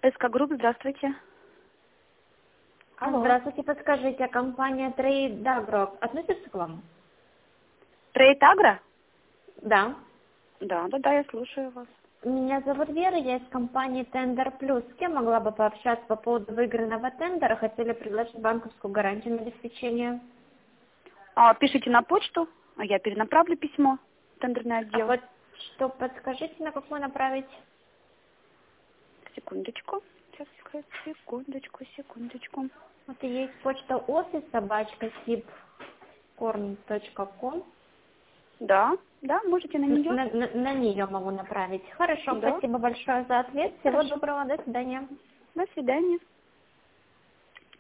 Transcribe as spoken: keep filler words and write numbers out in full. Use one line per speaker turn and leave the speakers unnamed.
СК Групп, здравствуйте.
Алло. Здравствуйте, подскажите, компания Trade Agro относится к вам?
Trade Agro?
Да.
Да, да, да, я слушаю вас.
Меня зовут Вера, я из компании Tender Plus. С кем могла бы пообщаться по поводу выигранного тендера? Хотели предложить банковскую гарантию на обеспечение.
А, пишите на почту, а я перенаправлю письмо в тендерный отдел.
А вот что, подскажите, на какую направить?
Секундочку. Сейчас, секундочку, секундочку.
Вот и есть почта офис собачка сибкорн точка ком.
Да, да, можете на нее.
На, на, на нее могу направить. Хорошо,
Да.
спасибо большое за ответ. Всего
Хорошо.
доброго, до свидания.
До свидания.